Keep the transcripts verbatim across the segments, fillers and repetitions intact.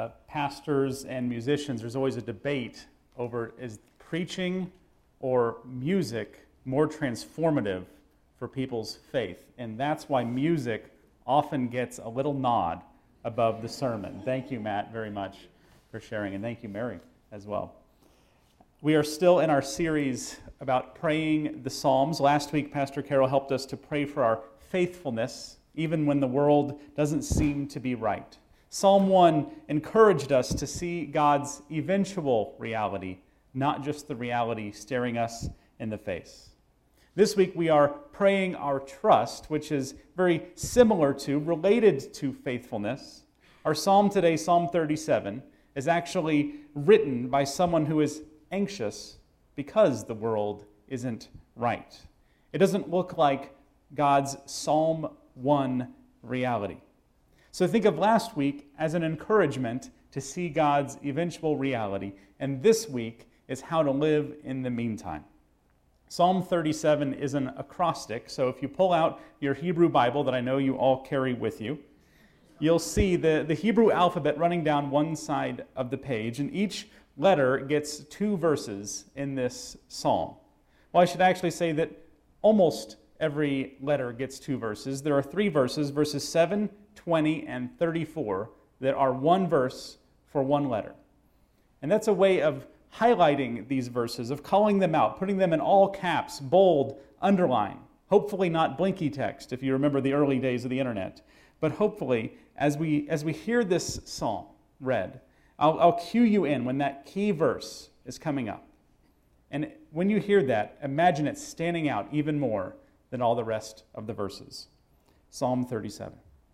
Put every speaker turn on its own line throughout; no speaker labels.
uh, pastors and musicians, there's always a debate over is preaching or music more transformative for people's faith. And that's why music often gets a little nod above the sermon. Thank you, Matt, very much for sharing. And thank you, Mary, as well. We are still in our series about praying the Psalms. Last week, Pastor Carol helped us to pray for our faithfulness, even when the world doesn't seem to be right. Psalm one encouraged us to see God's eventual reality, not just the reality staring us in the face. This week we are praying our trust, which is very similar to, related to faithfulness. Our psalm today, Psalm thirty-seven, is actually written by someone who is anxious because the world isn't right. It doesn't look like God's Psalm one reality. So think of last week as an encouragement to see God's eventual reality, and this week is how to live in the meantime. Psalm thirty-seven is an acrostic, so if you pull out your Hebrew Bible that I know you all carry with you, you'll see the, the Hebrew alphabet running down one side of the page, and each letter gets two verses in this psalm. Well, I should actually say that almost every letter gets two verses. There are three verses, verses seven, twenty, and thirty-four, that are one verse for one letter. And that's a way of highlighting these verses, of calling them out, putting them in all caps, bold, underline, hopefully not blinky text, if you remember the early days of the internet. But hopefully, as we as we hear this psalm read, I'll, I'll cue you in when that key verse is coming up. And when you hear that, imagine it standing out even more than all the rest of the verses. Psalm thirty-seven.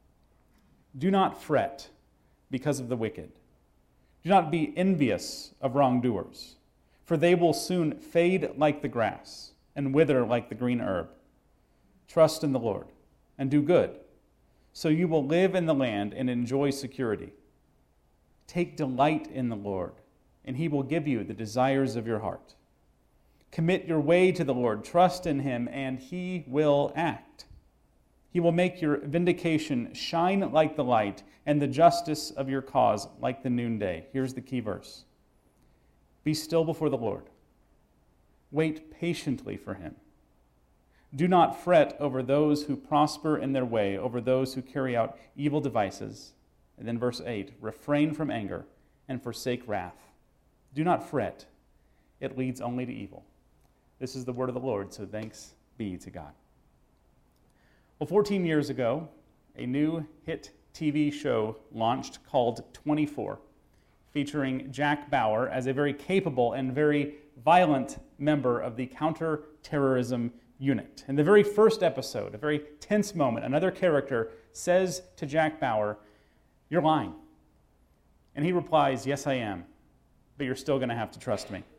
Do not fret because of the wicked. Do not be envious of wrongdoers, for they will soon fade like the grass and wither like the green herb. Trust in the Lord and do good, so you will live in the land and enjoy security. Take delight in the Lord, and he will give you the desires of your heart. Commit your way to the Lord, trust in him, and he will act. He will make your vindication shine like the light, and the justice of your cause like the noonday. Here's the key verse. Be still before the Lord. Wait patiently for him. Do not fret over those who prosper in their way, over those who carry out evil devices. And then verse eight, refrain from anger and forsake wrath. Do not fret. It leads only to evil. This is the word of the Lord, so thanks be to God. Well, fourteen years ago, a new hit T V show launched called twenty-four, featuring Jack Bauer as a very capable and very violent member of the counterterrorism unit. In the very first episode, a very tense moment, another character says to Jack Bauer, "You're lying." And he replies, "Yes, I am, but you're still going to have to trust me."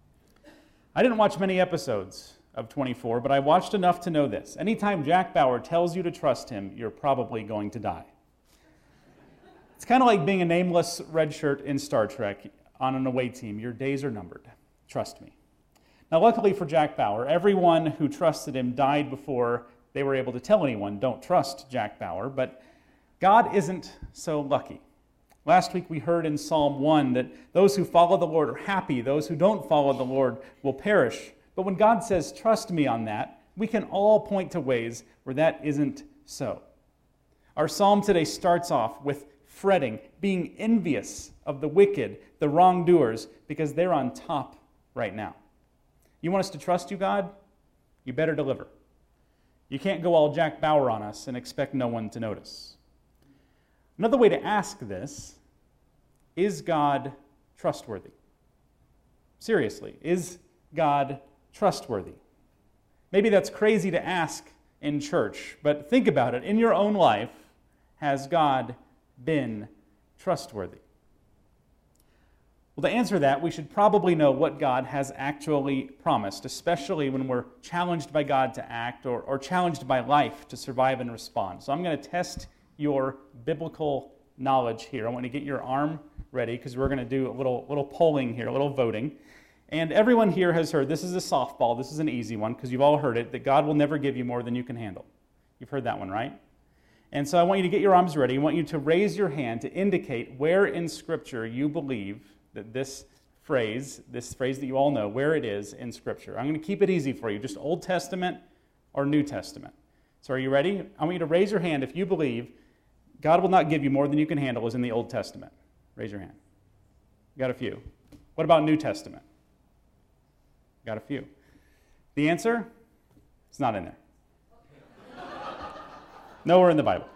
I didn't watch many episodes of twenty-four, but I watched enough to know this. Anytime Jack Bauer tells you to trust him, you're probably going to die. It's kind of like being a nameless red shirt in Star Trek on an away team. Your days are numbered. Trust me. Now, luckily for Jack Bauer, everyone who trusted him died before they were able to tell anyone, don't trust Jack Bauer, but God isn't so lucky. Last week we heard in Psalm one that those who follow the Lord are happy, those who don't follow the Lord will perish. But when God says, trust me on that, we can all point to ways where that isn't so. Our psalm today starts off with fretting, being envious of the wicked, the wrongdoers, because they're on top right now. You want us to trust you, God? You better deliver. You can't go all Jack Bauer on us and expect no one to notice. Another way to ask this, is God trustworthy? Seriously, is God trustworthy? Maybe that's crazy to ask in church, but think about it. In your own life, has God been trustworthy? Well, to answer that, we should probably know what God has actually promised, especially when we're challenged by God to act or, or challenged by life to survive and respond. So I'm going to test your biblical knowledge here. I want to get your arm ready because we're going to do a little, little polling here, a little voting. And everyone here has heard, this is a softball, this is an easy one because you've all heard it, that God will never give you more than you can handle. You've heard that one, right? And so I want you to get your arms ready. I want you to raise your hand to indicate where in Scripture you believe that this phrase, this phrase that you all know, where it is in Scripture. I'm going to keep it easy for you, just Old Testament or New Testament. So are you ready? I want you to raise your hand if you believe God will not give you more than you can handle is in the Old Testament. Raise your hand. Got a few. What about New Testament? Got a few. The answer? It's not in there. Nowhere in the Bible.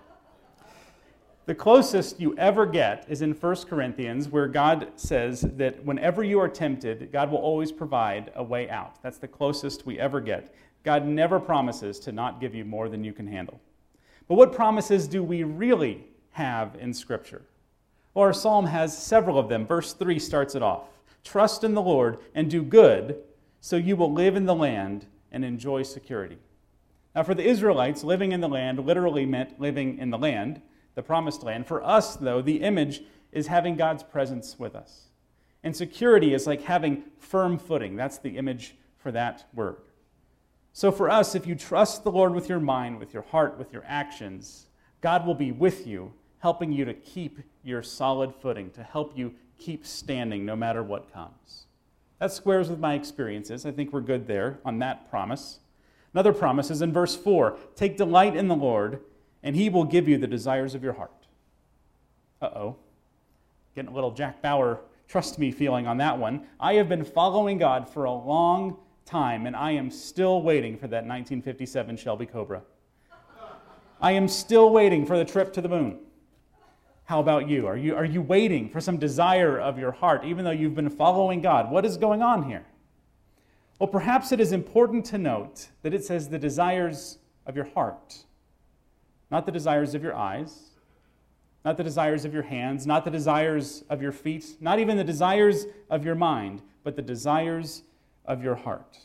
The closest you ever get is in First Corinthians, where God says that whenever you are tempted, God will always provide a way out. That's the closest we ever get. God never promises to not give you more than you can handle. But what promises do we really have in Scripture? Well, our psalm has several of them. Verse three starts it off. Trust in the Lord and do good, so you will live in the land and enjoy security. Now, for the Israelites, living in the land literally meant living in the land, the promised land. For us, though, the image is having God's presence with us. And security is like having firm footing. That's the image for that word. So for us, if you trust the Lord with your mind, with your heart, with your actions, God will be with you, helping you to keep your solid footing, to help you keep standing no matter what comes. That squares with my experiences. I think we're good there on that promise. Another promise is in verse four. Take delight in the Lord, and he will give you the desires of your heart. Uh-oh. Getting a little Jack Bauer trust me feeling on that one. I have been following God for a long time, and I am still waiting for that nineteen fifty-seven Shelby Cobra. I am still waiting for the trip to the moon. How about you? Are you, are you waiting for some desire of your heart, even though you've been following God? What is going on here? Well, perhaps it is important to note that it says the desires of your heart, not the desires of your eyes, not the desires of your hands, not the desires of your feet, not even the desires of your mind, but the desires of your heart.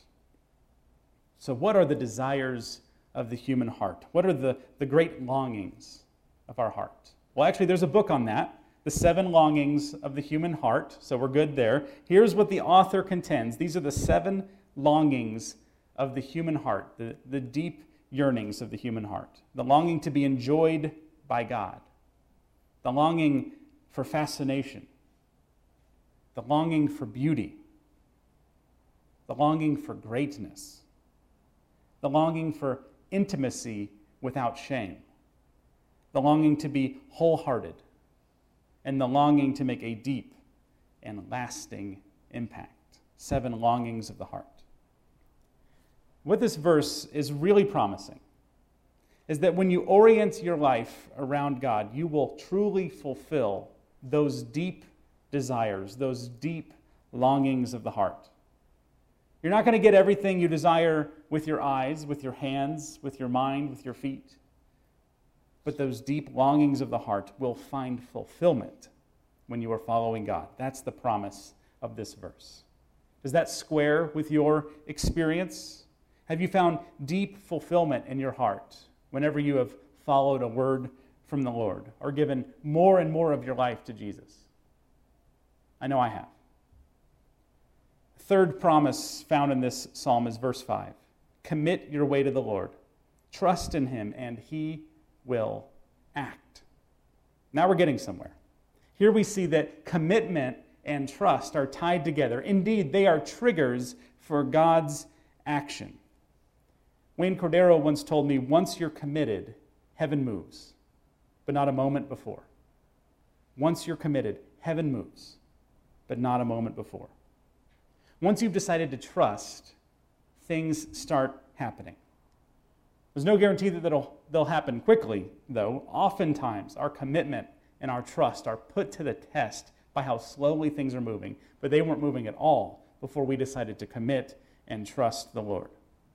So what are the desires of the human heart? What are the, the great longings of our heart? Well, actually, there's a book on that, The Seven Longings of the Human Heart, so we're good there. Here's what the author contends. These are the seven longings of the human heart, the, the deep yearnings of the human heart. The longing to be enjoyed by God, the longing for fascination, the longing for beauty, the longing for greatness, the longing for intimacy without shame, the longing to be wholehearted, and the longing to make a deep and lasting impact. Seven longings of the heart. What this verse is really promising is that when you orient your life around God, you will truly fulfill those deep desires, those deep longings of the heart. You're not going to get everything you desire with your eyes, with your hands, with your mind, with your feet. But those deep longings of the heart will find fulfillment when you are following God. That's the promise of this verse. Does that square with your experience? Have you found deep fulfillment in your heart whenever you have followed a word from the Lord or given more and more of your life to Jesus? I know I have. Third promise found in this psalm is verse five. Commit your way to the Lord. Trust in him, and he will act. Now we're getting somewhere. Here we see that commitment and trust are tied together. Indeed, they are triggers for God's action. Wayne Cordero once told me, once you're committed, heaven moves, but not a moment before. Once you're committed, heaven moves, but not a moment before. Once you've decided to trust, things start happening. There's no guarantee that they'll, they'll happen quickly, though. Oftentimes, our commitment and our trust are put to the test by how slowly things are moving, but they weren't moving at all before we decided to commit and trust the Lord.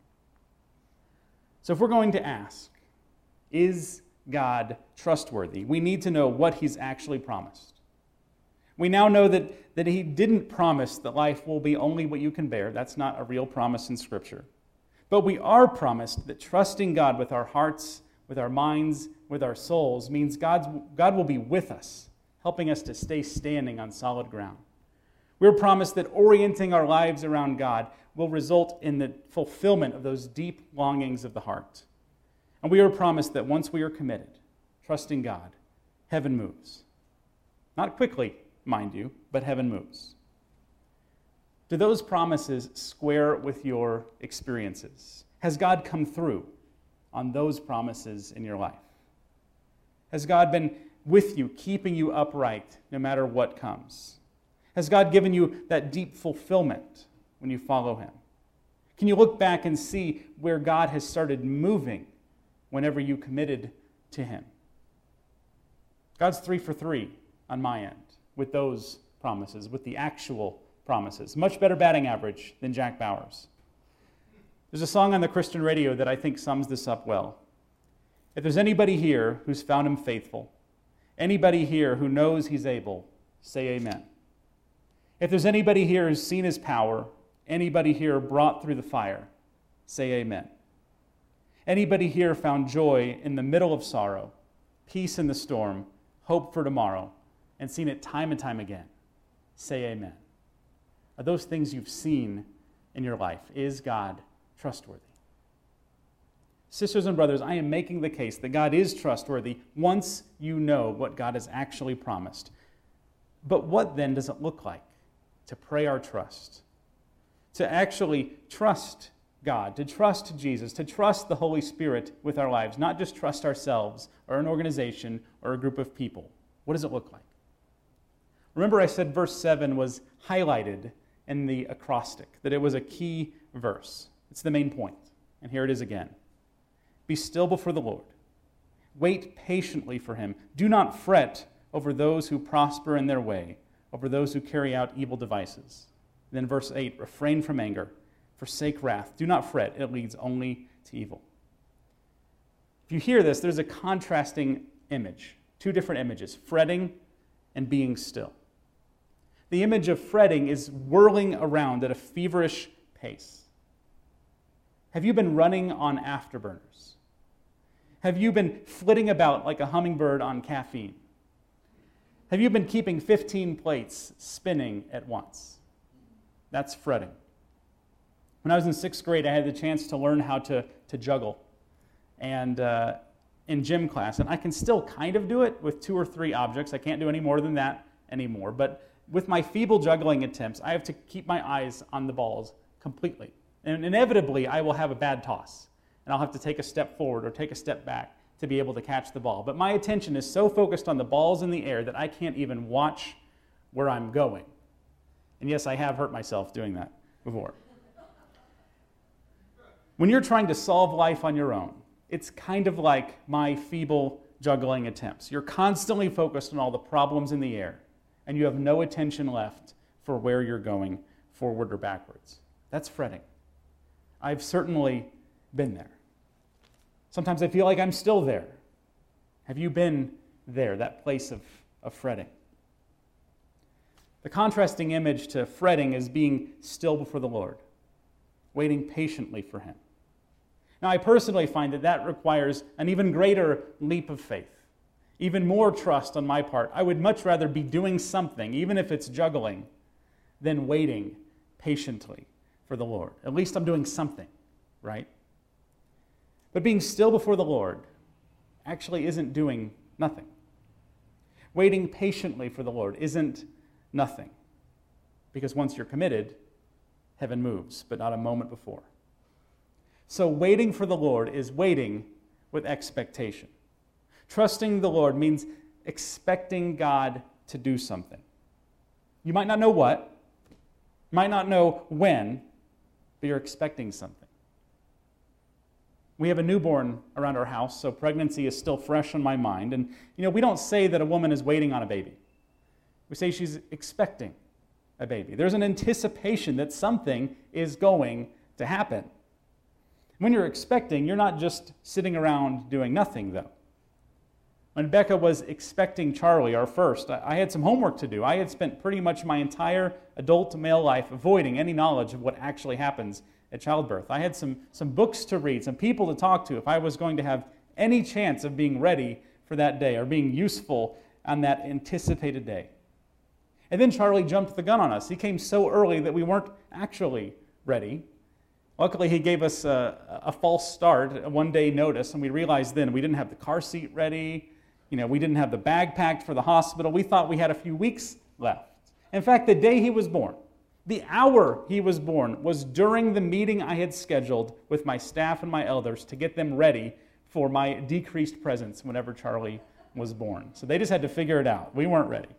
So if we're going to ask, is God trustworthy? We need to know what he's actually promised. We now know that, that he didn't promise that life will be only what you can bear. That's not a real promise in Scripture. But we are promised that trusting God with our hearts, with our minds, with our souls means God's, God will be with us, helping us to stay standing on solid ground. We're promised that orienting our lives around God will result in the fulfillment of those deep longings of the heart. And we are promised that once we are committed, trusting God, heaven moves. Not quickly, mind you, but heaven moves. Do those promises square with your experiences? Has God come through on those promises in your life? Has God been with you, keeping you upright no matter what comes? Has God given you that deep fulfillment when you follow him? Can you look back and see where God has started moving whenever you committed to him? God's three for three on my end with those promises, with the actual promises. Much better batting average than Jack Bowers. There's a song on the Christian radio that I think sums this up well. If there's anybody here who's found him faithful, anybody here who knows he's able, say amen. If there's anybody here who's seen his power, anybody here brought through the fire, say amen. Anybody here found joy in the middle of sorrow, peace in the storm, hope for tomorrow, and seen it time and time again, say amen. Are those things you've seen in your life? Is God trustworthy? Sisters and brothers, I am making the case that God is trustworthy once you know what God has actually promised. But what then does it look like to pray our trust? To actually trust God, to trust Jesus, to trust the Holy Spirit with our lives, not just trust ourselves or an organization or a group of people. What does it look like? Remember I said verse seven was highlighted in the acrostic, that it was a key verse. It's the main point. And here it is again. Be still before the Lord. Wait patiently for him. Do not fret over those who prosper in their way, over those who carry out evil devices. And then verse eight, refrain from anger, forsake wrath. Do not fret, it leads only to evil. If you hear this, there's a contrasting image, two different images, fretting and being still. The image of fretting is whirling around at a feverish pace. Have you been running on afterburners? Have you been flitting about like a hummingbird on caffeine? Have you been keeping fifteen plates spinning at once? That's fretting. When I was in sixth grade, I had the chance to learn how to, to juggle and uh, in gym class. And I can still kind of do it with two or three objects. I can't do any more than that anymore. But with my feeble juggling attempts, I have to keep my eyes on the balls completely. And inevitably, I will have a bad toss. And I'll have to take a step forward or take a step back to be able to catch the ball. But my attention is so focused on the balls in the air that I can't even watch where I'm going. And yes, I have hurt myself doing that before. When you're trying to solve life on your own, it's kind of like my feeble juggling attempts. You're constantly focused on all the problems in the air, and you have no attention left for where you're going, forward or backwards. That's fretting. I've certainly been there. Sometimes I feel like I'm still there. Have you been there, that place of, of fretting? The contrasting image to fretting is being still before the Lord, waiting patiently for him. Now, I personally find that that requires an even greater leap of faith, even more trust on my part. I would much rather be doing something, even if it's juggling, than waiting patiently for the Lord. At least I'm doing something, right? But being still before the Lord actually isn't doing nothing. Waiting patiently for the Lord isn't nothing. Because once you're committed, heaven moves, but not a moment before. So waiting for the Lord is waiting with expectation. Trusting the Lord means expecting God to do something. You might not know what, might not know when, but you're expecting something. We have a newborn around our house, so pregnancy is still fresh on my mind. And, you know, we don't say that a woman is waiting on a baby. We say she's expecting a baby. There's an anticipation that something is going to happen. When you're expecting, you're not just sitting around doing nothing, though. When Becca was expecting Charlie, our first, I had some homework to do. I had spent pretty much my entire adult male life avoiding any knowledge of what actually happens at childbirth. I had some, some books to read, some people to talk to if I was going to have any chance of being ready for that day or being useful on that anticipated day. And then Charlie jumped the gun on us. He came so early that we weren't actually ready. Luckily, he gave us a, a false start, a one-day notice, and we realized then we didn't have the car seat ready, You know, we didn't have the bag packed for the hospital. We thought we had a few weeks left. In fact, the day he was born, the hour he was born, was during the meeting I had scheduled with my staff and my elders to get them ready for my decreased presence whenever Charlie was born. So they just had to figure it out. We weren't ready.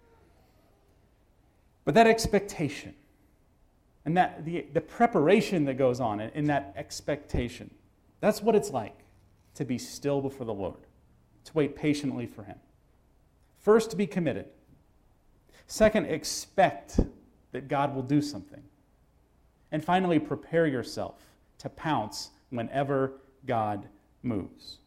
But that expectation and that the, the preparation that goes on in, in that expectation, that's what it's like to be still before the Lord, to wait patiently for him. First, to be committed. Second, expect that God will do something. And finally, prepare yourself to pounce whenever God moves.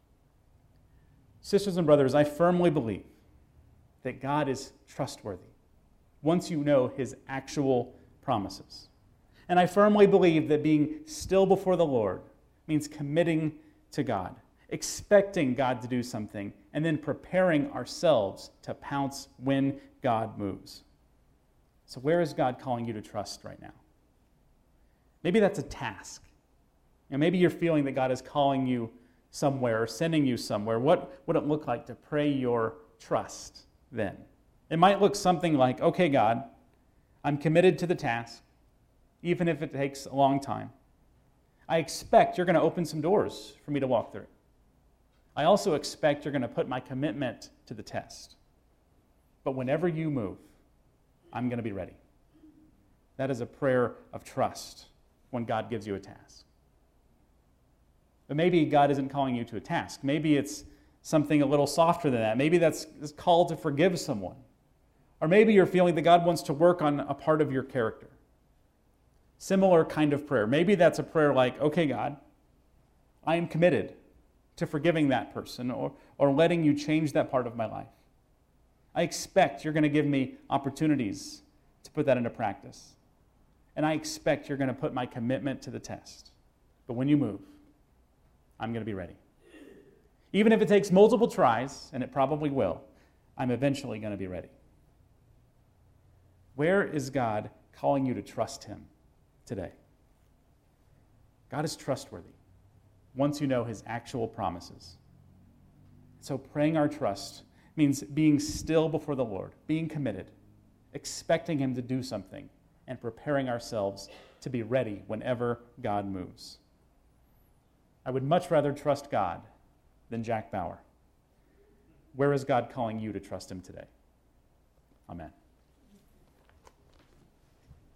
Sisters and brothers, I firmly believe that God is trustworthy once you know his actual promises. And I firmly believe that being still before the Lord means committing to God, expecting God to do something, and then preparing ourselves to pounce when God moves. So where is God calling you to trust right now? Maybe that's a task. And maybe you're feeling that God is calling you somewhere or sending you somewhere. What would it look like to pray your trust then? It might look something like, okay, God, I'm committed to the task, even if it takes a long time. I expect you're going to open some doors for me to walk through. I also expect you're going to put my commitment to the test. But whenever you move, I'm going to be ready. That is a prayer of trust when God gives you a task. But maybe God isn't calling you to a task. Maybe it's something a little softer than that. Maybe that's a call to forgive someone. Or maybe you're feeling that God wants to work on a part of your character. Similar kind of prayer. Maybe that's a prayer like, okay, God, I am committed to forgiving that person or, or letting you change that part of my life. I expect you're going to give me opportunities to put that into practice. And I expect you're going to put my commitment to the test. But when you move, I'm going to be ready. Even if it takes multiple tries, and it probably will, I'm eventually going to be ready. Where is God calling you to trust him today? God is trustworthy once you know his actual promises. So praying our trust means being still before the Lord, being committed, expecting him to do something, and preparing ourselves to be ready whenever God moves. I would much rather trust God than Jack Bauer. Where is God calling you to trust him today? Amen.